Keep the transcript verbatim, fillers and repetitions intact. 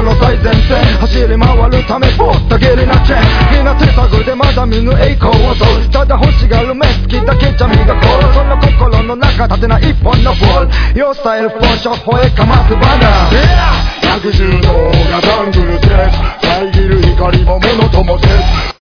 この最前線走り回るためぼったゲリなチェンみんな手探でまだ見ぬ栄光を取るただ欲しがる目つきだけじゃ磨こうその心の中立てない一本のボール Your style for sure 吠えかますバナー百獣の王がジャングルで遮る光もものともです